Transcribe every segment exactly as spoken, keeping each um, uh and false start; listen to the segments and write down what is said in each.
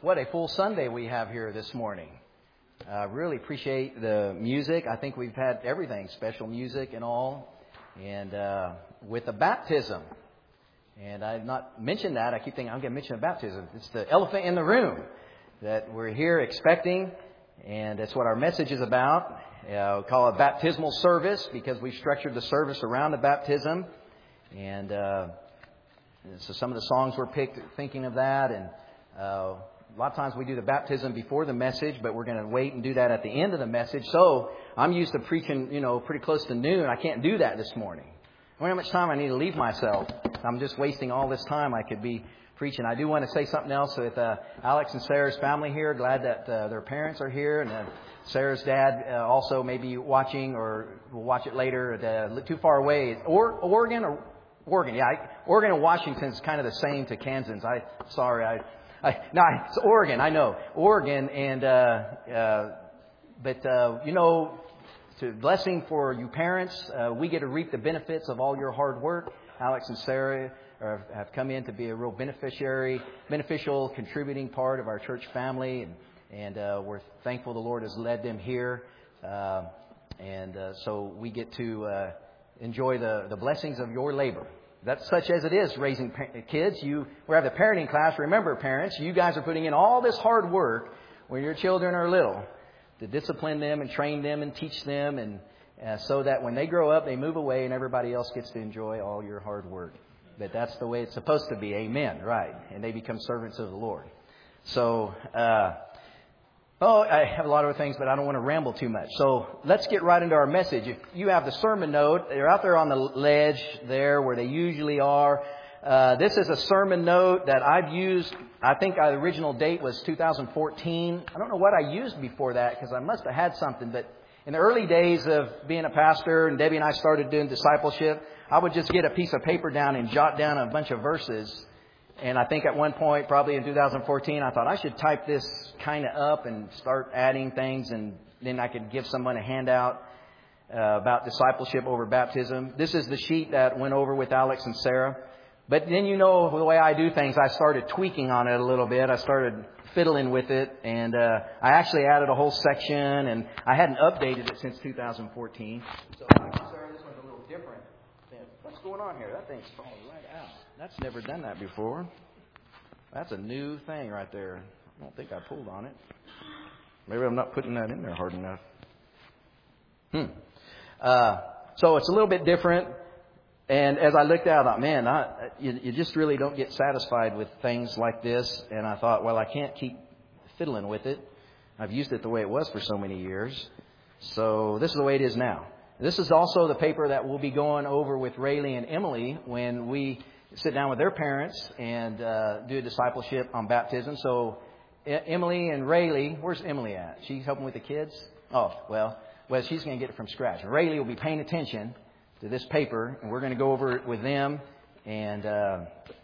What a full Sunday we have here this morning. I uh, really appreciate the music. I think we've had everything, special music and all. And uh, with the baptism. And I've not mentioned that. I keep thinking I'm going to mention the baptism. It's the elephant in the room that we're here expecting. And that's what our message is about. Uh, we call it baptismal service because we've structured the service around the baptism. And uh, so some of the songs were picked thinking of that. And uh, a lot of times we do the baptism before the message, but we're going to wait and do that at the end of the message. So I'm used to preaching, you know, pretty close to noon. I can't do that this morning. I wonder how much time I need to leave myself. I'm just wasting all this time I could be preaching. I do want to say something else with uh, Alex and Sarah's family here. Glad that uh, their parents are here. And uh, Sarah's dad uh, also may be watching or will watch it later. Uh, too far away. Or Oregon or Oregon. Yeah, I, Oregon and Washington is kind of the same to Kansas. I Sorry, I... I, no, it's Oregon. I know Oregon, and uh, uh, but uh, you know, it's a blessing for you parents. Uh, we get to reap the benefits of all your hard work. Alex and Sarah are, have come in to be a real beneficiary, beneficial, contributing part of our church family, and and uh, we're thankful the Lord has led them here, uh, and uh, so we get to uh, enjoy the the blessings of your labor. That's such as it is raising kids. You, we have the parenting class. Remember, parents, you guys are putting in all this hard work when your children are little to discipline them and train them and teach them, and uh, so that when they grow up, they move away and everybody else gets to enjoy all your hard work. But that's the way it's supposed to be. Amen. Right. And they become servants of the Lord. So, uh, oh, I have a lot of other things, but I don't want to ramble too much. So let's get right into our message. If you have the sermon note, they're out there on the ledge there where they usually are. Uh, this is a sermon note that I've used. I think the original date was two thousand fourteen. I don't know what I used before that because I must have had something. But in the early days of being a pastor, and Debbie and I started doing discipleship, I would just get a piece of paper down and jot down a bunch of verses. And I think at one point, probably in two thousand fourteen, I thought I should type this kind of up and start adding things, and then I could give someone a handout uh, about discipleship over baptism. This is the sheet that went over with Alex and Sarah. But then, you know, the way I do things, I started tweaking on it a little bit. I started fiddling with it, and uh, I actually added a whole section, and I hadn't updated it since two thousand fourteen. So, Sarah, this one's a little different. What's going on here? That thing's falling right out. That's never done that before. That's a new thing right there. I don't think I pulled on it. Maybe I'm not putting that in there hard enough. Hmm. Uh, so it's a little bit different. And as I looked at it, I thought, man, I, you, you just really don't get satisfied with things like this. And I thought, well, I can't keep fiddling with it. I've used it the way it was for so many years. So this is the way it is now. This is also the paper that we'll be going over with Rayleigh and Emily when we sit down with their parents and uh, do a discipleship on baptism. So e- Emily and Rayleigh, where's Emily at? She's helping with the kids? Oh, well, well, she's going to get it from scratch. Rayleigh will be paying attention to this paper, and we're going to go over it with them. And uh,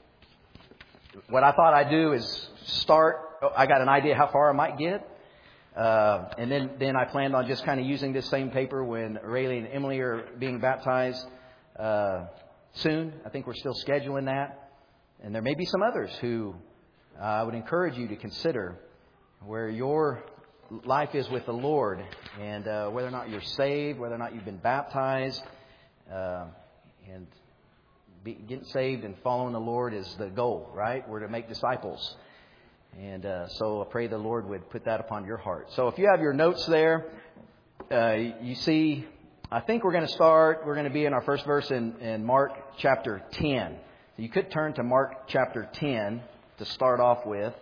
what I thought I'd do is start. I got an idea how far I might get. Uh, and then, then I planned on just kind of using this same paper when Rayleigh and Emily are being baptized uh, soon. I think we're still scheduling that. And there may be some others who uh, I would encourage you to consider where your life is with the Lord, and uh, whether or not you're saved, whether or not you've been baptized. Uh, and be, getting saved and following the Lord is the goal, right? We're to make disciples. And uh, so I pray the Lord would put that upon your heart. So if you have your notes there, uh, you see, I think we're going to start, we're going to be in our first verse in, in Mark chapter ten. So you could turn to Mark chapter ten to start off with.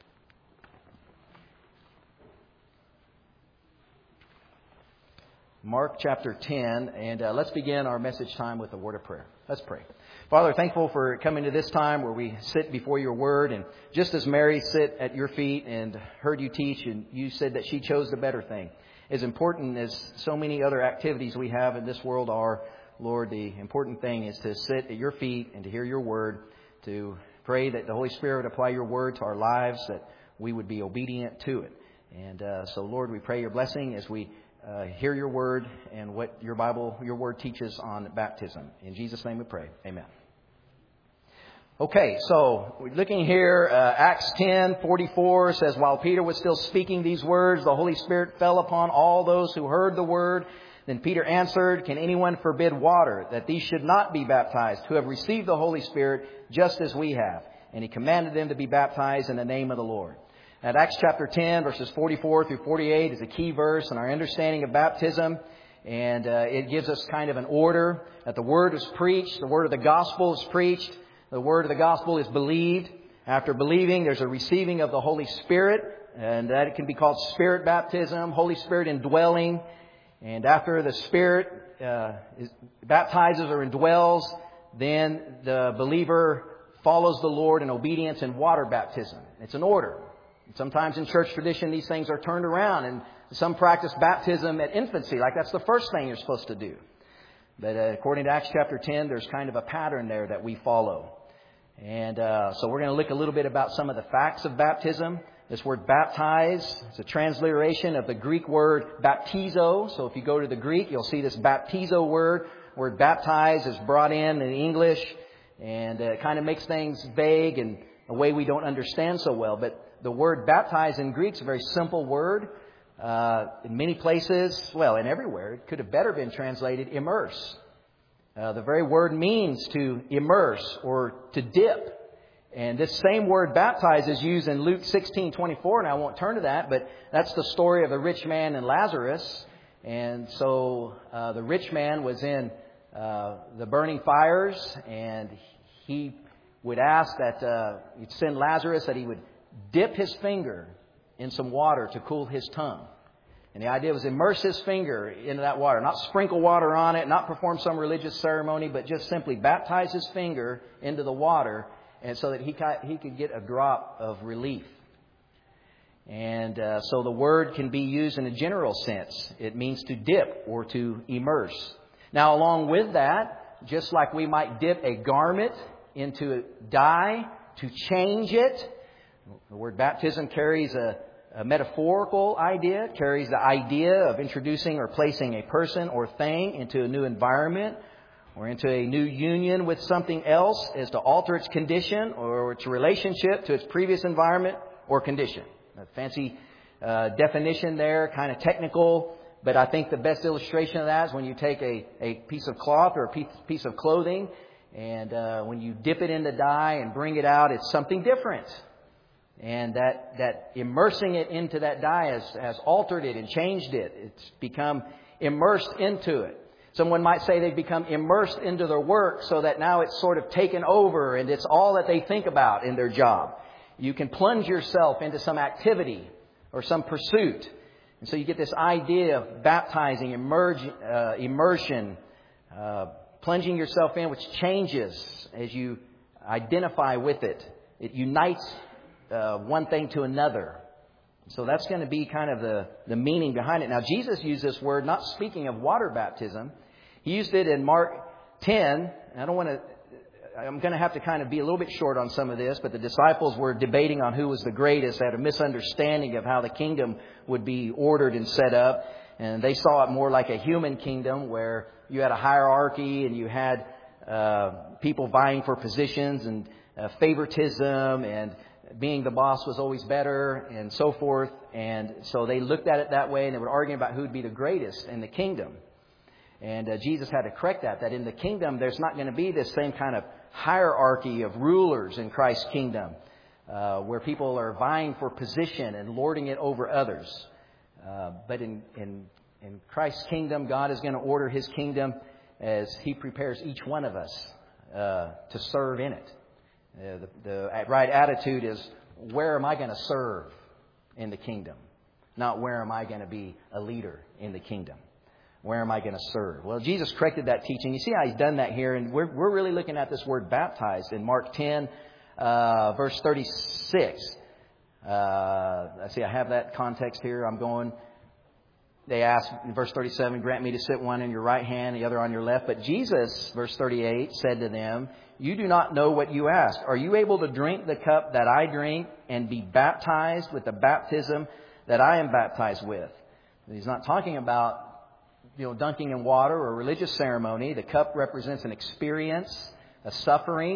Mark chapter ten, and uh, let's begin our message time with a word of prayer. Let's pray. Father, thankful for coming to this time where we sit before your word, and just as Mary sit at your feet and heard you teach, and you said that she chose the better thing. As important as so many other activities we have in this world are, Lord, the important thing is to sit at your feet and to hear your word, to pray that the Holy Spirit would apply your word to our lives, that we would be obedient to it. And uh, so, Lord, we pray your blessing as we Uh, hear your word and what your Bible, your word teaches on baptism. In Jesus' name we pray. Amen. Okay, so we're looking here, uh, Acts ten forty-four says, while Peter was still speaking these words, the Holy Spirit fell upon all those who heard the word. Then Peter answered, can anyone forbid water, that these should not be baptized, who have received the Holy Spirit just as we have? And he commanded them to be baptized in the name of the Lord. Now, Acts chapter ten, verses forty-four through forty-eight is a key verse in our understanding of baptism. And uh, it gives us kind of an order that the word is preached, the word of the gospel is preached. The word of the gospel is believed. After believing, there's a receiving of the Holy Spirit, and that it can be called Spirit baptism, Holy Spirit indwelling. And after the Spirit uh, is, baptizes or indwells, then the believer follows the Lord in obedience in water baptism. It's an order. Sometimes in church tradition, these things are turned around, and some practice baptism at infancy, like that's the first thing you're supposed to do. But uh, according to Acts chapter ten, there's kind of a pattern there that we follow. And uh, so we're going to look a little bit about some of the facts of baptism. This word baptize is a transliteration of the Greek word baptizo. So if you go to the Greek, you'll see this baptizo word. Word baptize is brought in in English, and uh, it kind of makes things vague and a way we don't understand so well. But the word baptize in Greek is a very simple word. Uh, in many places, well, and everywhere, it could have better been translated immerse. Uh, the very word means to immerse or to dip. And this same word baptize is used in Luke sixteen twenty-four, and I won't turn to that, but that's the story of the rich man and Lazarus. And so uh, the rich man was in uh, the burning fires, and he would ask that uh, you'd send Lazarus that he would dip his finger in some water to cool his tongue. And the idea was immerse his finger into that water, not sprinkle water on it, not perform some religious ceremony, but just simply baptize his finger into the water, and so that he he could get a drop of relief. And uh, so the word can be used in a general sense. It means to dip or to immerse. Now, along with that, just like we might dip a garment into a dye to change it, the word baptism carries a A metaphorical idea. It carries the idea of introducing or placing a person or thing into a new environment or into a new union with something else as to alter its condition or its relationship to its previous environment or condition. A fancy uh, definition there, kind of technical, but I think the best illustration of that is when you take a, a piece of cloth or a piece, piece of clothing, and uh, when you dip it in the dye and bring it out, it's something different. And that, that immersing it into that dye has, has altered it and changed it. It's become immersed into it. Someone might say they've become immersed into their work so that now it's sort of taken over and it's all that they think about in their job. You can plunge yourself into some activity or some pursuit. And so you get this idea of baptizing, immerge, uh, immersion, uh, plunging yourself in, which changes as you identify with it. It unites Uh, one thing to another. So that's going to be kind of the, the meaning behind it. Now, Jesus used this word, not speaking of water baptism. He used it in Mark ten. I don't want to, I'm going to have to kind of be a little bit short on some of this, but the disciples were debating on who was the greatest. They had a misunderstanding of how the kingdom would be ordered and set up. And they saw it more like a human kingdom where you had a hierarchy and you had uh, people vying for positions and uh, favoritism, and being the boss was always better, and so forth. And so they looked at it that way, and they would argue about who would be the greatest in the kingdom. And uh, Jesus had to correct that, that in the kingdom, there's not going to be this same kind of hierarchy of rulers in Christ's kingdom, uh, where people are vying for position and lording it over others. Uh, but in, in, in Christ's kingdom, God is going to order His kingdom as He prepares each one of us uh, to serve in it. Uh, the, the right attitude is, where am I going to serve in the kingdom? Not where am I going to be a leader in the kingdom? Where am I going to serve? Well, Jesus corrected that teaching. You see how He's done that here. And we're, we're really looking at this word baptized in Mark ten, uh, verse thirty-six. Uh, let's see, I have that context here. I'm going... They asked in verse thirty-seven, grant me to sit one in your right hand, the other on your left. But Jesus, verse thirty-eight, said to them, you do not know what you ask. Are you able to drink the cup that I drink and be baptized with the baptism that I am baptized with? He's not talking about, you know, dunking in water or religious ceremony. The cup represents an experience, a suffering,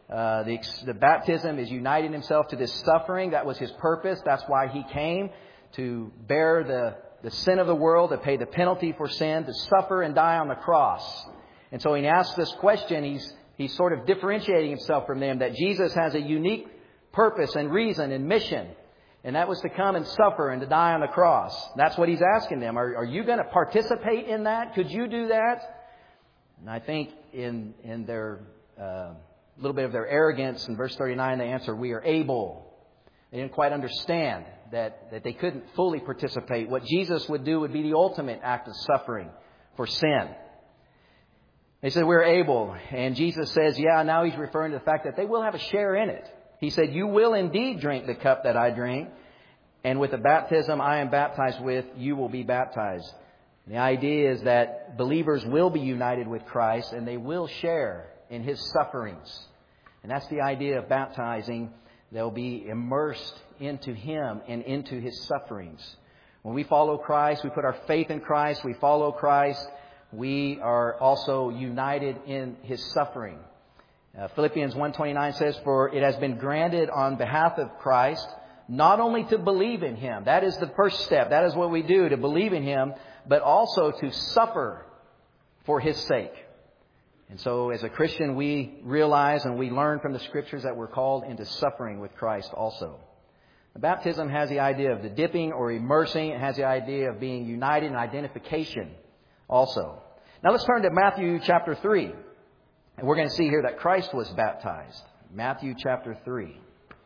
Uh, the, the baptism is uniting himself to this suffering. That was his purpose. That's why he came, to bear the, the sin of the world, to pay the penalty for sin, to suffer and die on the cross. And so when he asks this question, he's, he's sort of differentiating himself from them, that Jesus has a unique purpose and reason and mission. And that was to come and suffer and to die on the cross. That's what he's asking them. Are, are you going to participate in that? Could you do that? And I think in, in their... Uh, A little bit of their arrogance. In verse thirty-nine, they answer, we are able. They didn't quite understand that, that they couldn't fully participate. What Jesus would do would be the ultimate act of suffering for sin. They said, we're able. And Jesus says, yeah, now he's referring to the fact that they will have a share in it. He said, you will indeed drink the cup that I drink. And with the baptism I am baptized with, you will be baptized. And the idea is that believers will be united with Christ and they will share in his sufferings. And that's the idea of baptizing. They'll be immersed into him and into his sufferings. When we follow Christ, we put our faith in Christ, we follow Christ, we are also united in his suffering. Uh, Philippians one twenty-nine says, for it has been granted on behalf of Christ, not only to believe in him. That is the first step. That is what we do, to believe in him, but also to suffer for his sake. And so as a Christian, we realize and we learn from the Scriptures that we're called into suffering with Christ also. The baptism has the idea of the dipping or immersing. It has the idea of being united in identification also. Now let's turn to Matthew chapter three. And we're going to see here that Christ was baptized. Matthew chapter three.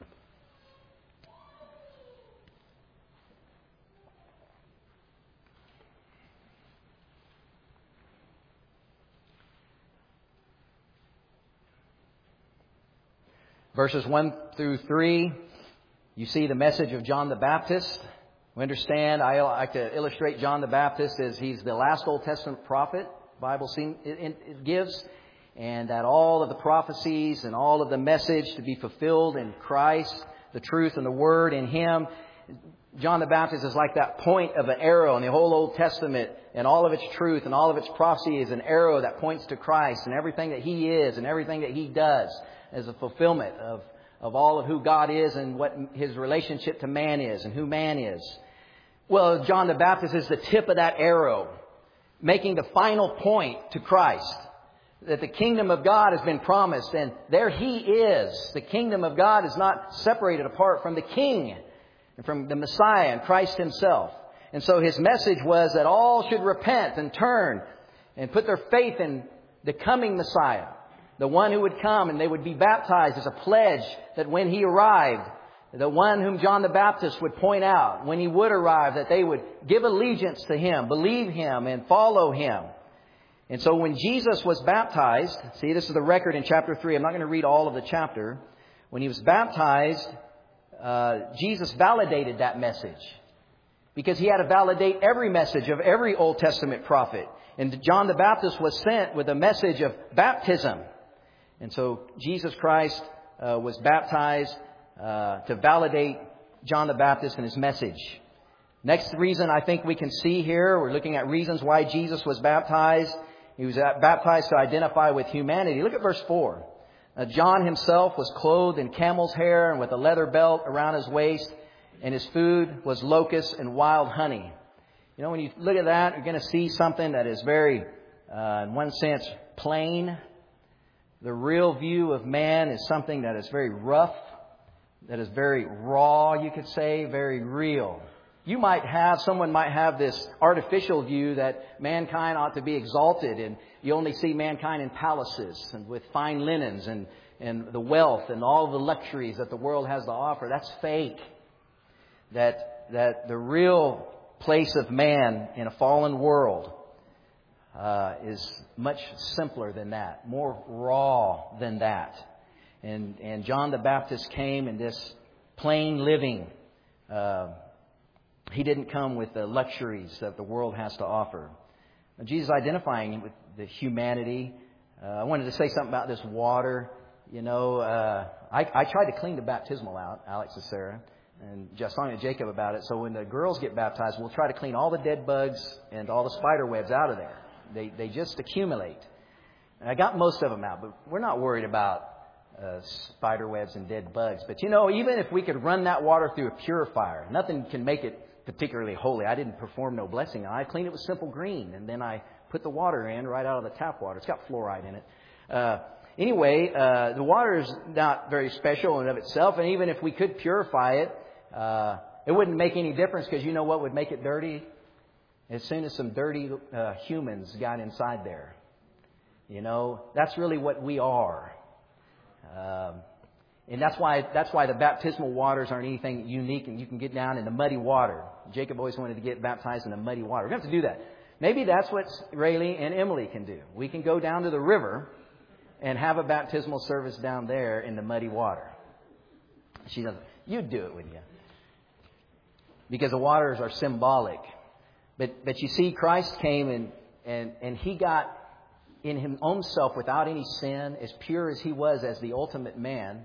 Verses one through three, you see the message of John the Baptist. We understand, I like to illustrate John the Baptist as he's the last Old Testament prophet, the Bible seems, it, it gives, and that all of the prophecies and all of the message to be fulfilled in Christ, the truth and the Word in Him. John the Baptist is like that point of an arrow in the whole Old Testament, and all of its truth and all of its prophecy is an arrow that points to Christ and everything that He is and everything that He does as a fulfillment of, of all of who God is and what His relationship to man is and who man is. Well, John the Baptist is the tip of that arrow, making the final point to Christ, that the kingdom of God has been promised, and there He is. The kingdom of God is not separated apart from the King and from the Messiah and Christ Himself. And so His message was that all should repent and turn and put their faith in the coming Messiah, the one who would come, and they would be baptized as a pledge that when He arrived, the one whom John the Baptist would point out, when He would arrive, that they would give allegiance to Him, believe Him, and follow Him. And so when Jesus was baptized, see, this is the record in chapter three. I'm not going to read all of the chapter. When He was baptized, uh, Jesus validated that message, because He had to validate every message of every Old Testament prophet. And John the Baptist was sent with a message of baptism. And so Jesus Christ uh, was baptized uh, to validate John the Baptist and his message. Next reason I think we can see here, we're looking at reasons why Jesus was baptized. He was baptized to identify with humanity. Look at verse four. Uh, John himself was clothed in camel's hair and with a leather belt around his waist, and his food was locusts and wild honey. You know, when you look at that, you're going to see something that is very, uh, in one sense, plain. The real view of man is something that is very rough, that is very raw, you could say, very real. You might have, someone might have this artificial view that mankind ought to be exalted, and you only see mankind in palaces and with fine linens and, and the wealth and all the luxuries that the world has to offer. That's fake. That, that the real place of man in a fallen world uh, is much simpler than that, more raw than that. And, and John the Baptist came in this plain living. Uh, he didn't come with the luxuries that the world has to offer. Now, Jesus identifying with the humanity. Uh, I wanted to say something about this water. You know, uh, I, I tried to clean the baptismal out, Alex and Sarah, and just talking to Jacob about it. So when the girls get baptized, we'll try to clean all the dead bugs and all the spider webs out of there. They they just accumulate. And I got most of them out, but we're not worried about uh, spider webs and dead bugs. But you know, even if we could run that water through a purifier, nothing can make it particularly holy. I didn't perform no blessing. I cleaned it with simple green, and then I put the water in right out of the tap water. It's got fluoride in it. Uh, anyway, uh, the water is not very special in and of itself, and even if we could purify it, uh, it wouldn't make any difference, because you know what would make it dirty? As soon as some dirty uh, humans got inside there. You know, that's really what we are. Um, and that's why that's why the baptismal waters aren't anything unique, and you can get down in the muddy water. Jacob always wanted to get baptized in the muddy water. We're going to have to do that. Maybe that's what Rayleigh and Emily can do. We can go down to the river and have a baptismal service down there in the muddy water. She doesn't. You'd do it, wouldn't you? Because the waters are symbolic. But but you see, Christ came and, and, and He got in His own self without any sin, as pure as He was as the ultimate man.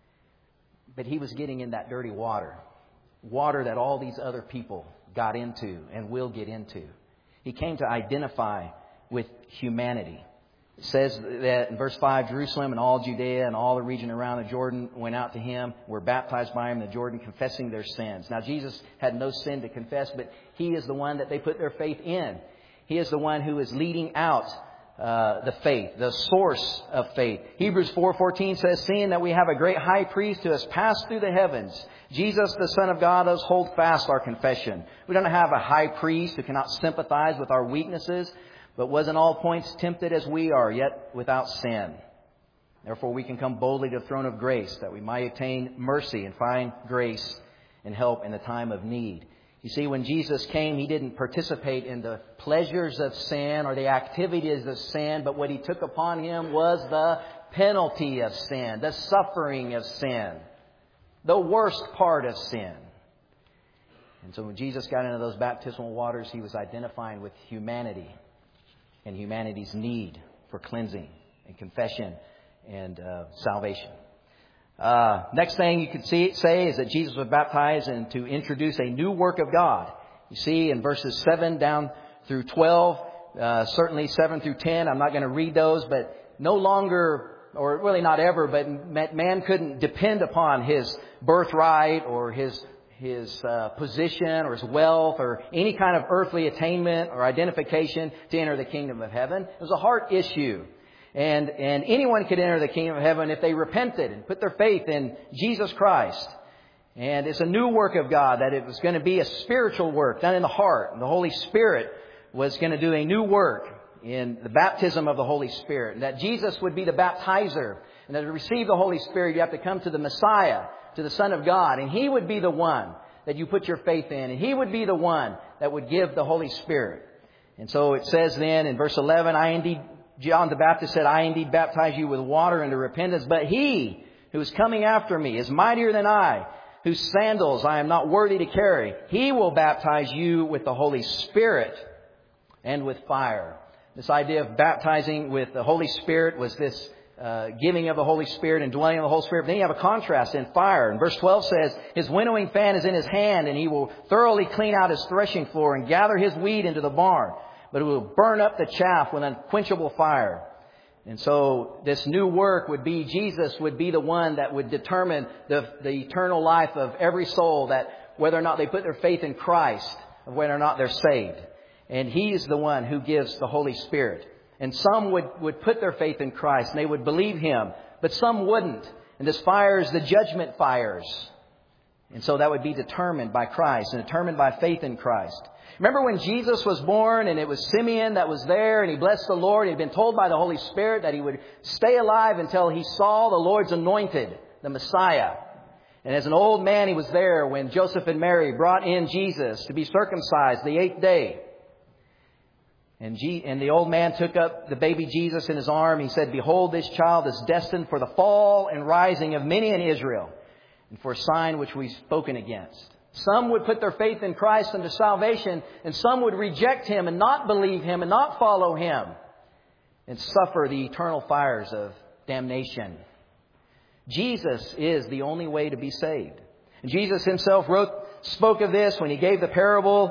But He was getting in that dirty water. Water that all these other people got into and will get into. He came to identify with humanity. It says that in verse five, Jerusalem and all Judea and all the region around the Jordan went out to Him, were baptized by Him in the Jordan, confessing their sins. Now, Jesus had no sin to confess, but He is the one that they put their faith in. He is the one who is leading out uh, the faith, the source of faith. Hebrews four fourteen says, seeing that we have a great high priest who has passed through the heavens, Jesus, the Son of God, does hold fast our confession. We don't have a high priest who cannot sympathize with our weaknesses, but was in all points tempted as we are, yet without sin. Therefore we can come boldly to the throne of grace, that we might obtain mercy and find grace and help in the time of need. You see, when Jesus came, He didn't participate in the pleasures of sin or the activities of sin, but what He took upon Him was the penalty of sin, the suffering of sin, the worst part of sin. And so when Jesus got into those baptismal waters, He was identifying with humanity and humanity's need for cleansing and confession and uh, salvation. Uh, next thing you could see, say is that Jesus was baptized and to introduce a new work of God. You see in verses seven down through twelve, uh, certainly seven through ten. I'm not going to read those, but no longer, or really not ever, but man couldn't depend upon his birthright or his his uh, position or his wealth or any kind of earthly attainment or identification to enter the kingdom of heaven. It was a heart issue. And and anyone could enter the kingdom of heaven if they repented and put their faith in Jesus Christ. And it's a new work of God, that it was going to be a spiritual work done in the heart. And the Holy Spirit was going to do a new work in the baptism of the Holy Spirit. And that Jesus would be the baptizer. And that to receive the Holy Spirit, you have to come to the Messiah, to the Son of God. And He would be the one that you put your faith in. And He would be the one that would give the Holy Spirit. And so it says then in verse eleven, I indeed... John the Baptist said, I indeed baptize you with water unto repentance, but He who is coming after me is mightier than I, whose sandals I am not worthy to carry. He will baptize you with the Holy Spirit and with fire. This idea of baptizing with the Holy Spirit was this uh, giving of the Holy Spirit and dwelling of the Holy Spirit. But then you have a contrast in fire. And verse twelve says, His winnowing fan is in His hand, and He will thoroughly clean out His threshing floor and gather His wheat into the barn. But it will burn up the chaff with unquenchable fire. And so this new work would be, Jesus would be the one that would determine the, the eternal life of every soul, that whether or not they put their faith in Christ, or whether or not they're saved. And He is the one who gives the Holy Spirit. And some would, would put their faith in Christ and they would believe Him, but some wouldn't. And this fire is the judgment fires. And so that would be determined by Christ and determined by faith in Christ. Remember when Jesus was born and it was Simeon that was there and he blessed the Lord. He had been told by the Holy Spirit that he would stay alive until he saw the Lord's anointed, the Messiah. And as an old man, he was there when Joseph and Mary brought in Jesus to be circumcised the eighth day. And, G- and the old man took up the baby Jesus in his arm. He said, Behold, this child is destined for the fall and rising of many in Israel, and for a sign which we've spoken against. Some would put their faith in Christ unto salvation, and some would reject Him and not believe Him and not follow Him and suffer the eternal fires of damnation. Jesus is the only way to be saved. And Jesus Himself wrote, spoke of this when He gave the parable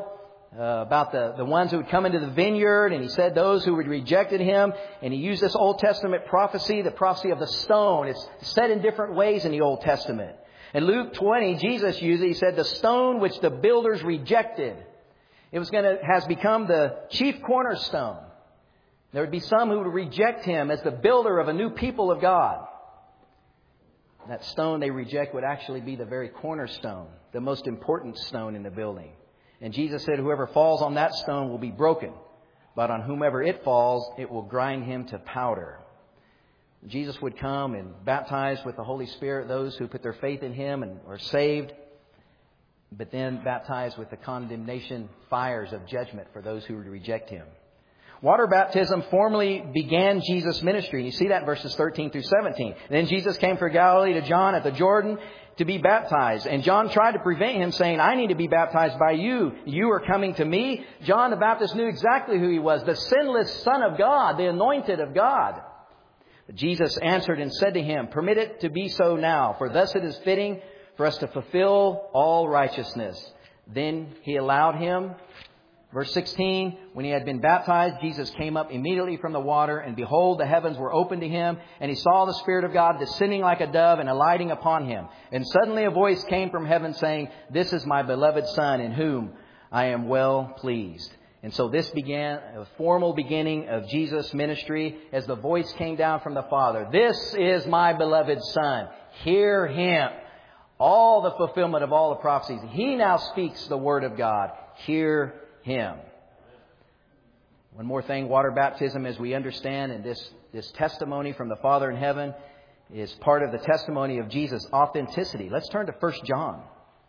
uh, about the, the ones who would come into the vineyard, and he said those who would rejected him. And he used this Old Testament prophecy, the prophecy of the stone. It's said in different ways in the Old Testament. In Luke twenty, Jesus used it. He said, the stone which the builders rejected, it was going to, has become the chief cornerstone. There would be some who would reject him as the builder of a new people of God. That stone they reject would actually be the very cornerstone, the most important stone in the building. And Jesus said, whoever falls on that stone will be broken, but on whomever it falls, it will grind him to powder. Jesus would come and baptize with the Holy Spirit those who put their faith in him and are saved, but then baptize with the condemnation fires of judgment for those who would reject him. Water baptism formally began Jesus' ministry. You see that in verses thirteen through seventeen. Then Jesus came from Galilee to John at the Jordan to be baptized. And John tried to prevent him, saying, I need to be baptized by you. You are coming to me. John the Baptist knew exactly who he was, the sinless Son of God, the anointed of God. But Jesus answered and said to him, permit it to be so now, for thus it is fitting for us to fulfill all righteousness. Then he allowed him. Verse sixteen, when he had been baptized, Jesus came up immediately from the water, and behold, the heavens were opened to him, and he saw the Spirit of God descending like a dove and alighting upon him. And suddenly a voice came from heaven saying, this is my beloved Son, in whom I am well pleased. And so this began a formal beginning of Jesus' ministry as the voice came down from the Father. This is my beloved Son. Hear him. All the fulfillment of all the prophecies. He now speaks the word of God. Hear him. One more thing, water baptism, as we understand, and this, this testimony from the Father in heaven is part of the testimony of Jesus' authenticity. Let's turn to First John.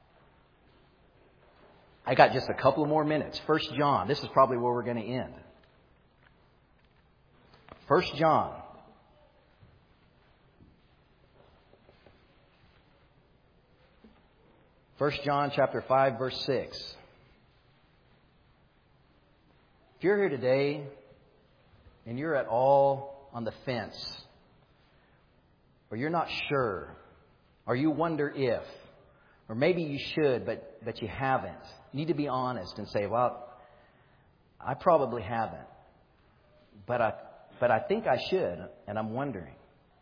I got just a couple more minutes. First John. This is probably where we're going to end. First John. First John chapter five, verse six. If you're here today and you're at all on the fence, or you're not sure, or you wonder if, or maybe you should, but, but you haven't, you need to be honest and say, well, I probably haven't, but I, but I think I should, and I'm wondering.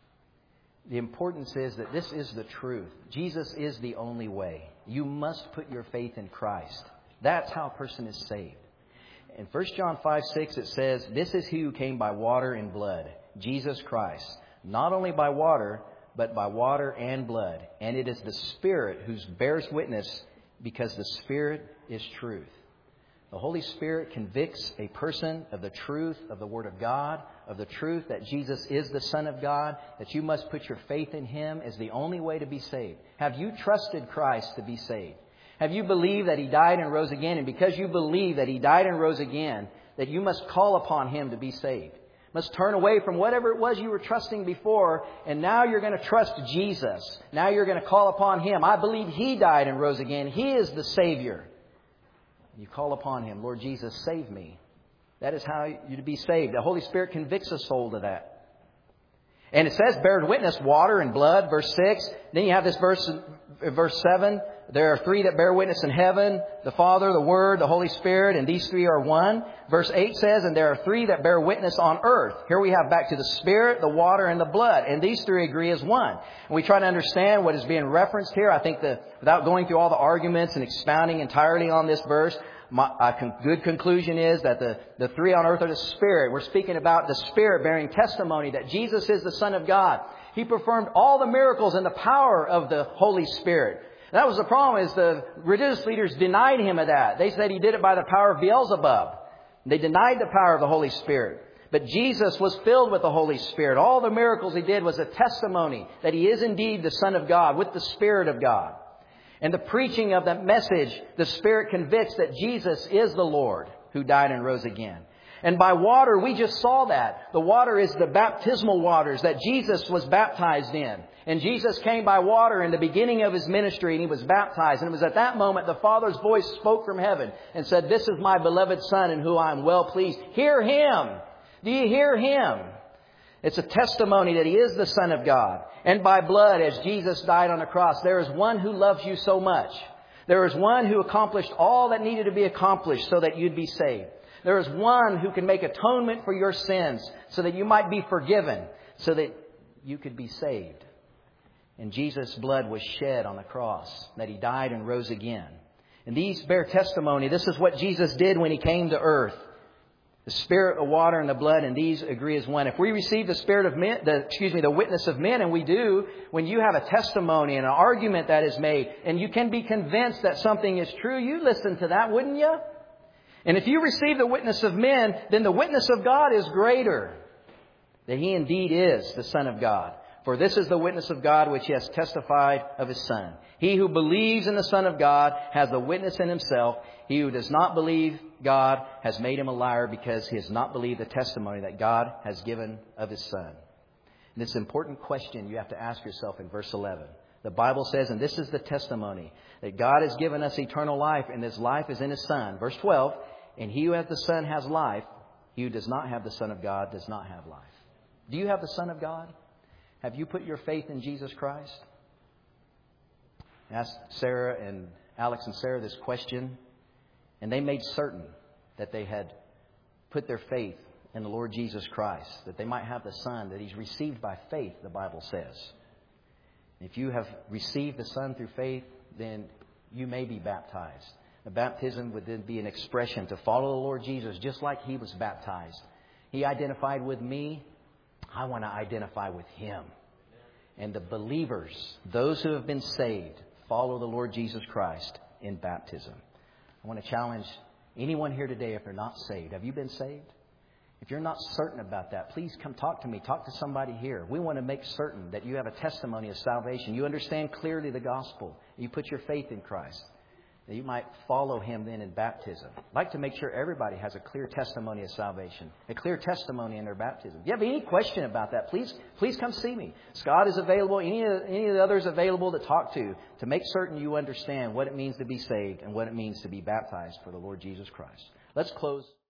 The importance is that this is the truth. Jesus is the only way. You must put your faith in Christ. That's how a person is saved. In First John five six, it says, this is he who came by water and blood, Jesus Christ. Not only by water, but by water and blood. And it is the Spirit who bears witness, because the Spirit is truth. The Holy Spirit convicts a person of the truth of the Word of God, of the truth that Jesus is the Son of God, that you must put your faith in him as the only way to be saved. Have you trusted Christ to be saved? Have you believed that he died and rose again? And because you believe that he died and rose again, that you must call upon him to be saved. You must turn away from whatever it was you were trusting before, and now you're going to trust Jesus. Now you're going to call upon him. I believe he died and rose again. He is the Savior. You call upon him, Lord Jesus, save me. That is how you to be saved. The Holy Spirit convicts a soul to that. And it says, bear witness, water and blood, verse six. Then you have this verse, verse seven. There are three that bear witness in heaven, the Father, the Word, the Holy Spirit, and these three are one. Verse eight says, and there are three that bear witness on earth. Here we have back to the Spirit, the water, and the blood. And these three agree as one. And we try to understand what is being referenced here. I think that without going through all the arguments and expounding entirely on this verse, my a con- good conclusion is that the, the three on earth are the Spirit. We're speaking about the Spirit bearing testimony that Jesus is the Son of God. He performed all the miracles in the power of the Holy Spirit. And that was the problem, is the religious leaders denied him of that. They said he did it by the power of Beelzebub. They denied the power of the Holy Spirit. But Jesus was filled with the Holy Spirit. All the miracles he did was a testimony that he is indeed the Son of God with the Spirit of God. And the preaching of that message, the Spirit convicts that Jesus is the Lord who died and rose again. And by water, we just saw that. The water is the baptismal waters that Jesus was baptized in. And Jesus came by water in the beginning of his ministry, and he was baptized. And it was at that moment the Father's voice spoke from heaven and said, this is my beloved Son in whom I am well pleased. Hear him. Do you hear him? It's a testimony that he is the Son of God. And by blood, as Jesus died on the cross, there is one who loves you so much There is one who accomplished all that needed to be accomplished so that you'd be saved. There is one who can make atonement for your sins so that you might be forgiven, so that you could be saved. And Jesus' blood was shed on the cross, that He died and rose again. And these bear testimony. This is what Jesus did when He came to earth. The Spirit, the water, and the blood, and these agree as one. If we receive the Spirit of men, the, excuse me, the witness of men, and we do, when you have a testimony and an argument that is made, and you can be convinced that something is true, you listen to that, wouldn't you? And if you receive the witness of men, then the witness of God is greater, that He indeed is the Son of God. For this is the witness of God which He has testified of His Son. He who believes in the Son of God has the witness in himself. He who does not believe God has made him a liar, because he has not believed the testimony that God has given of His Son. And this important question you have to ask yourself in verse eleven. The Bible says, and this is the testimony, that God has given us eternal life, and this life is in His Son. Verse twelve, and he who has the Son has life. He who does not have the Son of God does not have life. Do you have the Son of God? Have you put your faith in Jesus Christ? I asked Sarah and Alex and Sarah this question, and they made certain that they had put their faith in the Lord Jesus Christ, that they might have the Son, that He's received by faith, the Bible says. If you have received the Son through faith, then you may be baptized. The baptism would then be an expression to follow the Lord Jesus just like He was baptized. He identified with me. I want to identify with Him. And the believers, those who have been saved, follow the Lord Jesus Christ in baptism. I want to challenge anyone here today, if they're not saved. Have you been saved? If you're not certain about that, please come talk to me. Talk to somebody here. We want to make certain that you have a testimony of salvation. You understand clearly the gospel. You put your faith in Christ, that you might follow Him then in baptism. I'd like to make sure everybody has a clear testimony of salvation, a clear testimony in their baptism. If you have any question about that, please please come see me. Scott is available, any of, any of the others available to talk to, to make certain you understand what it means to be saved and what it means to be baptized for the Lord Jesus Christ. Let's close.